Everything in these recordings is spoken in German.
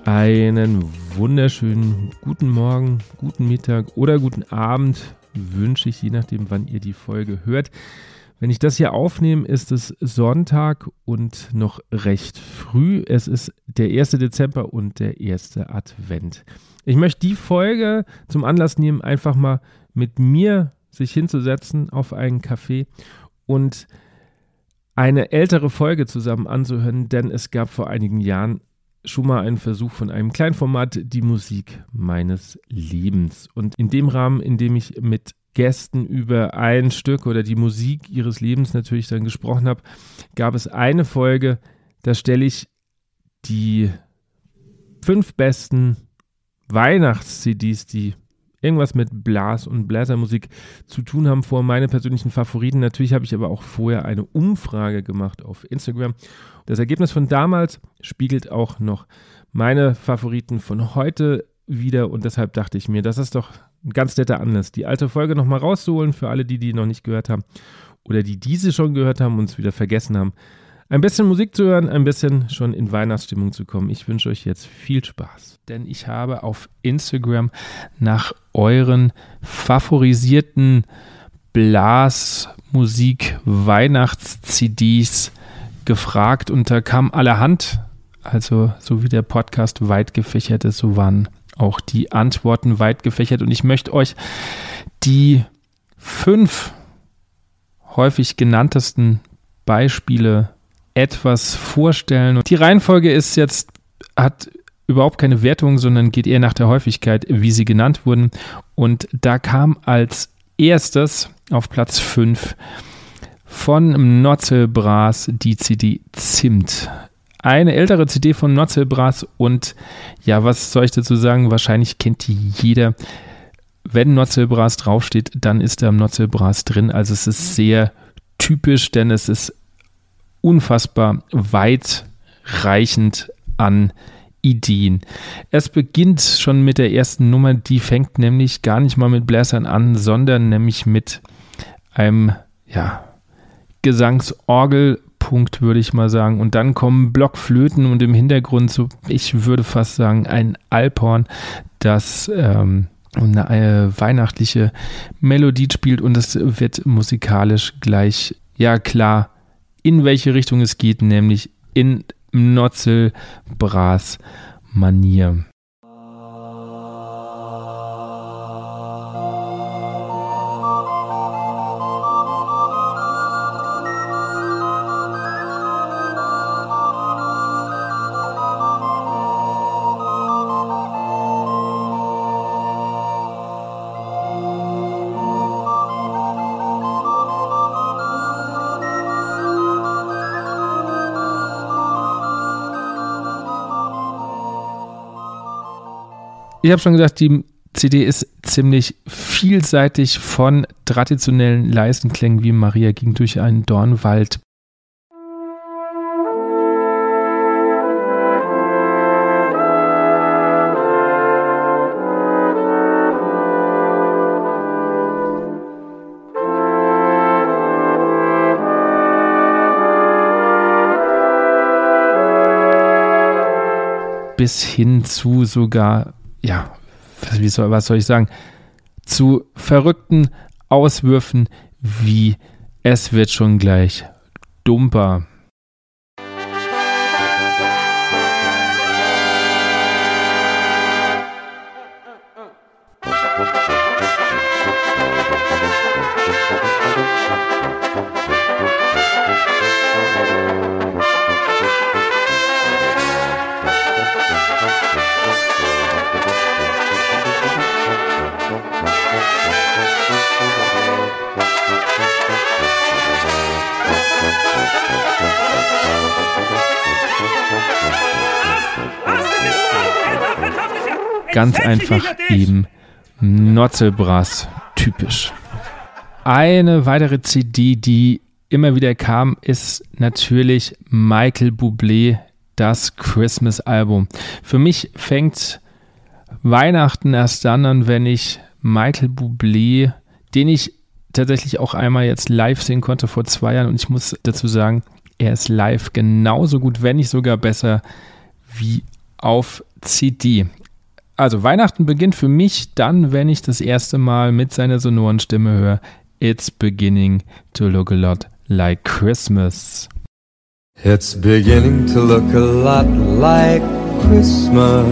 Einen wunderschönen guten Morgen, guten Mittag oder guten Abend wünsche ich, je nachdem, wann ihr die Folge hört. Wenn ich das hier aufnehme, ist es Sonntag und noch recht früh. Es ist der 1. Dezember und der erste Advent. Ich möchte die Folge zum Anlass nehmen, einfach mal mit mir sich hinzusetzen auf einen Kaffee und eine ältere Folge zusammen anzuhören, denn es gab vor einigen Jahren schon mal einen Versuch von einem Kleinformat, die Musik meines Lebens. Und in dem Rahmen, in dem ich mit Gästen über ein Stück oder die Musik ihres Lebens natürlich dann gesprochen habe, gab es eine Folge, da stelle ich die 5 besten Weihnachts-CDs, die irgendwas mit Blas- und Bläsermusik zu tun haben, vor, meine persönlichen Favoriten. Natürlich habe ich aber auch vorher eine Umfrage gemacht auf Instagram. Das Ergebnis von damals spiegelt auch noch meine Favoriten von heute wieder und deshalb dachte ich mir, das ist doch ein ganz netter Anlass, die alte Folge nochmal rauszuholen für alle, die noch nicht gehört haben oder die diese schon gehört haben und es wieder vergessen haben. Ein bisschen Musik zu hören, ein bisschen schon in Weihnachtsstimmung zu kommen. Ich wünsche euch jetzt viel Spaß. Denn ich habe auf Instagram nach euren favorisierten Blasmusik-Weihnachts-CDs gefragt und da kam allerhand, also so wie der Podcast weit gefächert ist, so waren auch die Antworten weit gefächert und ich möchte euch die 5 häufig genanntesten Beispiele etwas vorstellen. Und die Reihenfolge ist jetzt, hat überhaupt keine Wertung, sondern geht eher nach der Häufigkeit, wie sie genannt wurden. Und da kam als erstes auf Platz 5 von Notzelbras die CD Zimt. Eine ältere CD von Notzelbras und ja, was soll ich dazu sagen? Wahrscheinlich kennt die jeder. Wenn Notzelbras draufsteht, dann ist da Notzelbras drin. Also es ist sehr typisch, denn es ist unfassbar weitreichend an Ideen. Es beginnt schon mit der ersten Nummer, die fängt nämlich gar nicht mal mit Bläsern an, sondern nämlich mit einem Gesangsorgelpunkt, würde ich mal sagen. Und dann kommen Blockflöten und im Hintergrund so, ich würde fast sagen, ein Alphorn, das eine weihnachtliche Melodie spielt und es wird musikalisch gleich, ja klar, in welche Richtung es geht, nämlich in Notzelbras Manier. Ich habe schon gesagt, die CD ist ziemlich vielseitig von traditionellen leisen Klängen wie Maria ging durch einen Dornwald bis hin zu sogar was soll ich sagen, zu verrückten Auswürfen wie es wird schon gleich dumper. Ganz einfach eben Notzelbras typisch. Eine weitere CD, die immer wieder kam, ist natürlich Michael Bublé, das Christmas-Album. Für mich fängt Weihnachten erst dann an, wenn ich Michael Bublé, den ich tatsächlich auch einmal jetzt live sehen konnte vor 2 Jahren und ich muss dazu sagen, er ist live genauso gut, wenn nicht sogar besser wie auf CD. Also Weihnachten beginnt für mich dann, wenn ich das erste Mal mit seiner sonoren Stimme höre, It's beginning to look a lot like Christmas. It's beginning to look a lot like Christmas.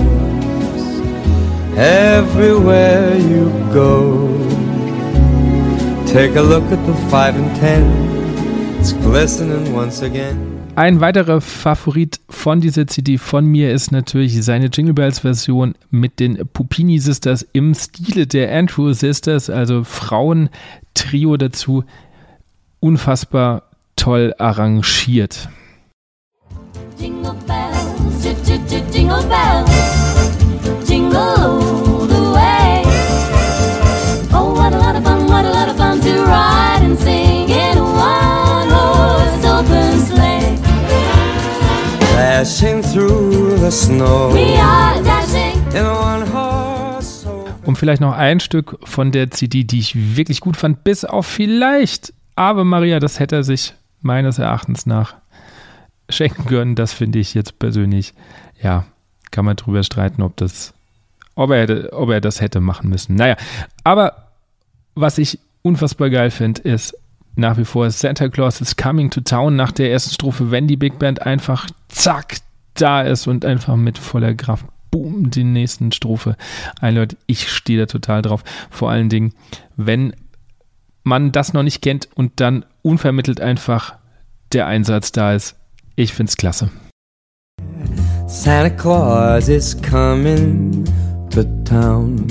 Everywhere you go, take a look at the 5 and 10. It's glistening once again. Ein weiterer Favorit von dieser CD von mir ist natürlich seine Jingle Bells Version mit den Puppini Sisters im Stile der Andrew Sisters, also Frauentrio dazu. Unfassbar toll arrangiert. Jingle bells, jingle bells, jingle all the way. Oh, what a lot of fun to ride and sing in a one-horse open sleigh. Dashing through the snow. We are dashing In a one-horse open. Und vielleicht noch ein Stück von der CD, die ich wirklich gut fand, bis auf vielleicht Ave Maria, das hätte er sich meines Erachtens nach schenken können. Das finde ich jetzt persönlich, ja, kann man drüber streiten, ob er das hätte machen müssen. Naja, aber was ich unfassbar geil finde, ist nach wie vor Santa Claus is Coming to Town nach der ersten Strophe, wenn die Big Band einfach zack da ist und einfach mit voller Kraft boom, die nächsten Strophe einläutet. Ich stehe da total drauf. Vor allen Dingen, wenn man das noch nicht kennt und dann unvermittelt einfach der Einsatz da ist. Ich find's klasse. Santa Claus is coming to town.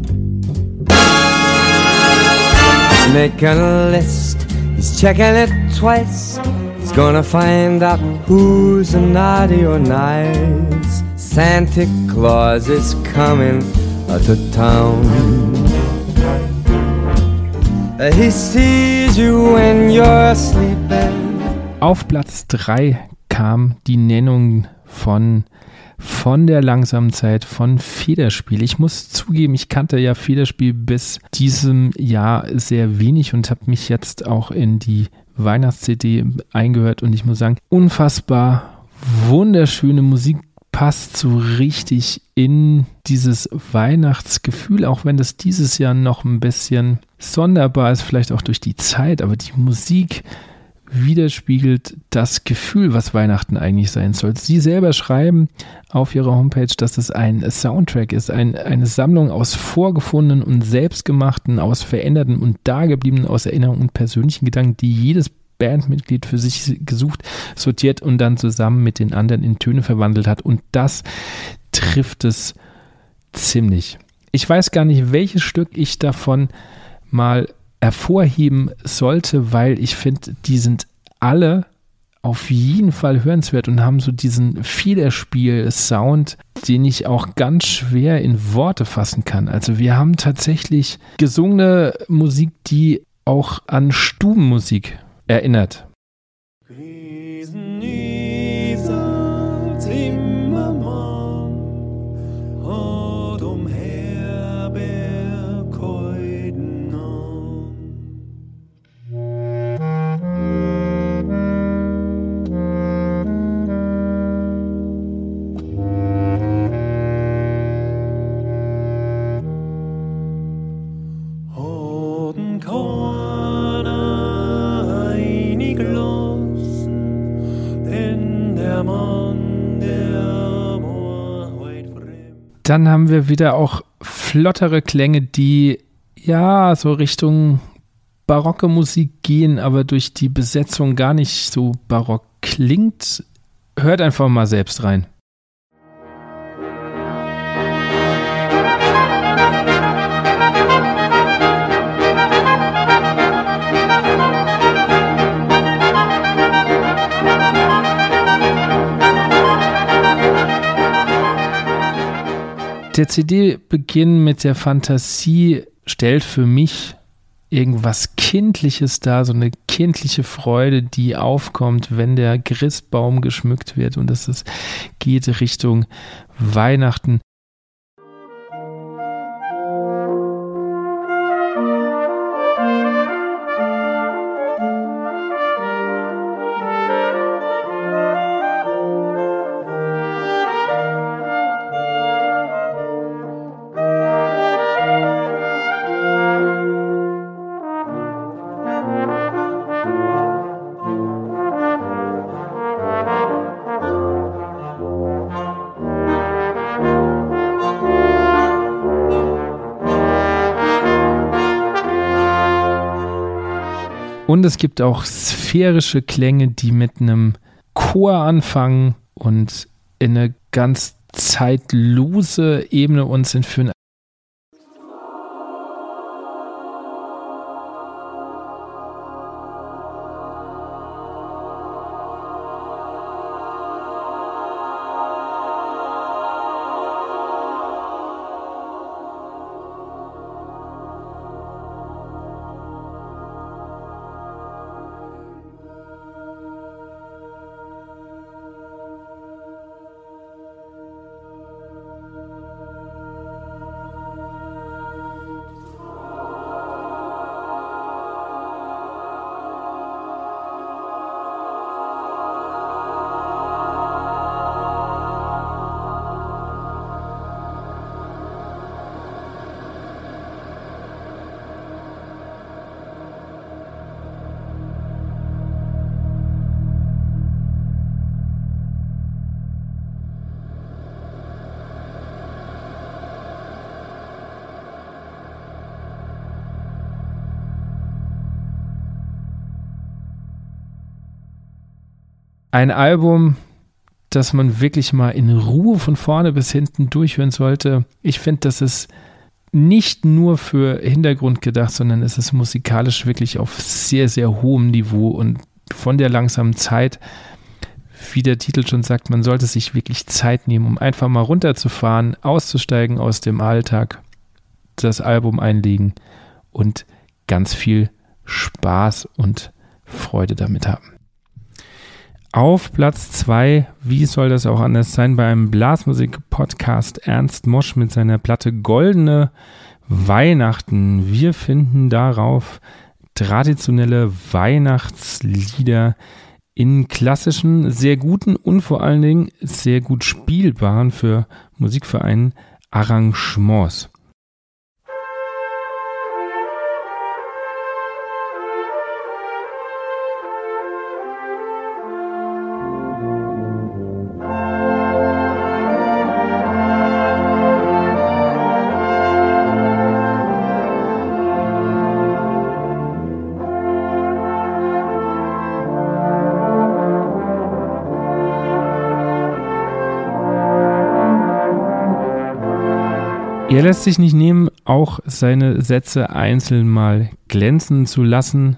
He's making a list, he's checking it twice. He's gonna find out who's naughty or nice. Santa Claus is coming to town. He sees you when you're sleeping. Auf Platz 3 kam die Nennung von der langsamen Zeit von Federspiel. Ich muss zugeben, ich kannte ja Federspiel bis diesem Jahr sehr wenig und habe mich jetzt auch in die Weihnachts-CD eingehört und ich muss sagen, unfassbar wunderschöne Musik, passt so richtig in dieses Weihnachtsgefühl, auch wenn das dieses Jahr noch ein bisschen sonderbar ist, vielleicht auch durch die Zeit, aber die Musik widerspiegelt das Gefühl, was Weihnachten eigentlich sein soll. Sie selber schreiben auf ihrer Homepage, dass es ein Soundtrack ist, eine Sammlung aus vorgefundenen und selbstgemachten, aus veränderten und dagebliebenen, aus Erinnerungen und persönlichen Gedanken, die jedes Bandmitglied für sich gesucht, sortiert und dann zusammen mit den anderen in Töne verwandelt hat. Und das trifft es ziemlich. Ich weiß gar nicht, welches Stück ich davon mal hervorheben sollte, weil ich finde, die sind alle auf jeden Fall hörenswert und haben so diesen Federspiel-Sound, den ich auch ganz schwer in Worte fassen kann. Also wir haben tatsächlich gesungene Musik, die auch an Stubenmusik erinnert. Dann haben wir wieder auch flottere Klänge, die ja so Richtung barocke Musik gehen, aber durch die Besetzung gar nicht so barock klingt. Hört einfach mal selbst rein. Der CD-Beginn mit der Fantasie stellt für mich irgendwas Kindliches dar, so eine kindliche Freude, die aufkommt, wenn der Christbaum geschmückt wird und es geht Richtung Weihnachten. Und es gibt auch sphärische Klänge, die mit einem Chor anfangen und in eine ganz zeitlose Ebene uns entführen. Ein Album, das man wirklich mal in Ruhe von vorne bis hinten durchhören sollte. Ich finde, das ist nicht nur für Hintergrund gedacht, sondern es ist musikalisch wirklich auf sehr, sehr hohem Niveau und von der langsamen Zeit, wie der Titel schon sagt, man sollte sich wirklich Zeit nehmen, um einfach mal runterzufahren, auszusteigen aus dem Alltag, das Album einlegen und ganz viel Spaß und Freude damit haben. Auf Platz 2, wie soll das auch anders sein, bei einem Blasmusik-Podcast Ernst Mosch mit seiner Platte Goldene Weihnachten. Wir finden darauf traditionelle Weihnachtslieder in klassischen, sehr guten und vor allen Dingen sehr gut spielbaren für Musikvereine Arrangements. Er lässt sich nicht nehmen, auch seine Sätze einzeln mal glänzen zu lassen.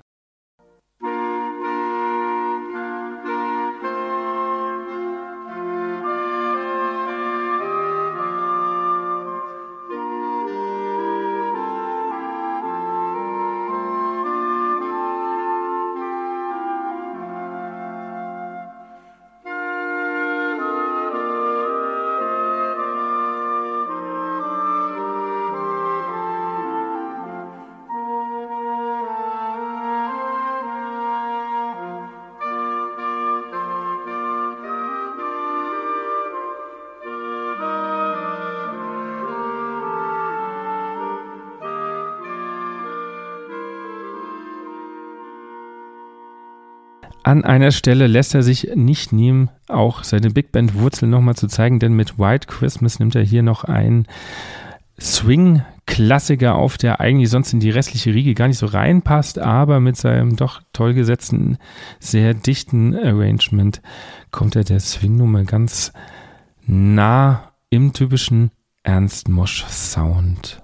An einer Stelle lässt er sich nicht nehmen, auch seine Big Band-Wurzeln nochmal zu zeigen, denn mit White Christmas nimmt er hier noch einen Swing-Klassiker auf, der eigentlich sonst in die restliche Riege gar nicht so reinpasst, aber mit seinem doch toll gesetzten, sehr dichten Arrangement kommt er der Swing-Nummer ganz nah im typischen Ernst Mosch-Sound.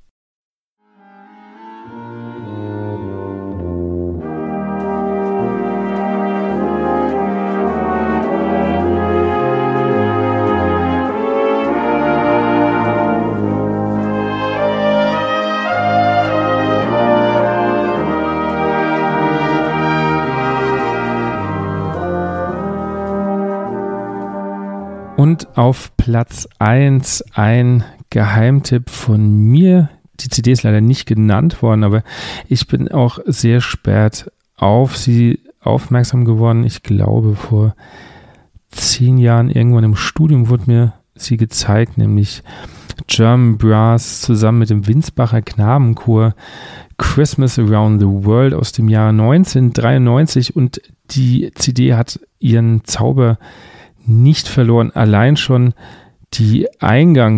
Und auf Platz 1 ein Geheimtipp von mir. Die CD ist leider nicht genannt worden, aber ich bin auch sehr spät auf sie aufmerksam geworden. Ich glaube, vor 10 Jahren irgendwann im Studium wurde mir sie gezeigt, nämlich German Brass zusammen mit dem Winsbacher Knabenchor Christmas Around the World aus dem Jahr 1993 und die CD hat ihren Zauber nicht verloren. Allein schon die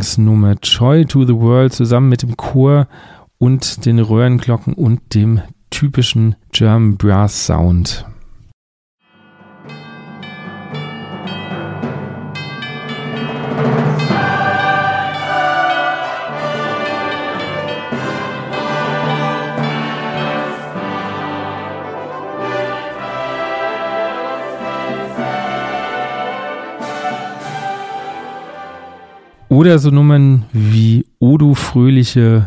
Eingangsnummer Joy to the World zusammen mit dem Chor und den Röhrenglocken und dem typischen German Brass Sound. Oder so Nummern wie O du fröhliche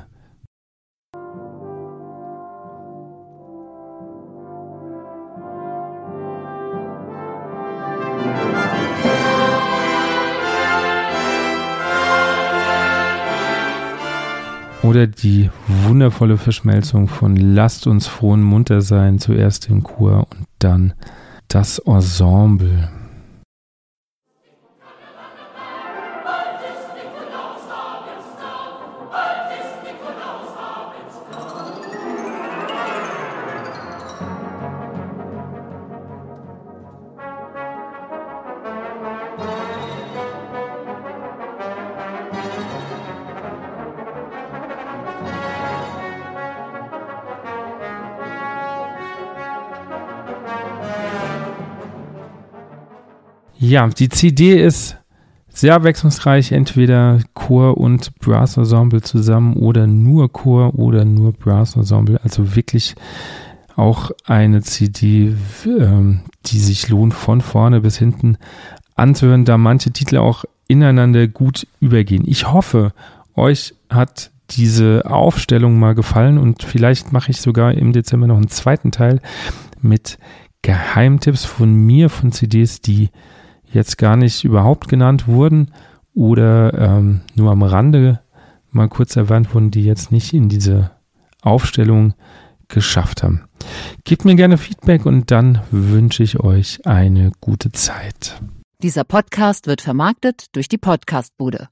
oder die wundervolle Verschmelzung von Lasst uns froh und munter sein, zuerst im Chor und dann das Ensemble. Ja, die CD ist sehr abwechslungsreich, entweder Chor und Brass Ensemble zusammen oder nur Chor oder nur Brass Ensemble. Also wirklich auch eine CD, die sich lohnt, von vorne bis hinten anzuhören, da manche Titel auch ineinander gut übergehen. Ich hoffe, euch hat diese Aufstellung mal gefallen und vielleicht mache ich sogar im Dezember noch einen zweiten Teil mit Geheimtipps von mir, von CDs, die jetzt gar nicht überhaupt genannt wurden oder nur am Rande mal kurz erwähnt wurden, die jetzt nicht in diese Aufstellung geschafft haben. Gebt mir gerne Feedback und dann wünsche ich euch eine gute Zeit. Dieser Podcast wird vermarktet durch die Podcastbude.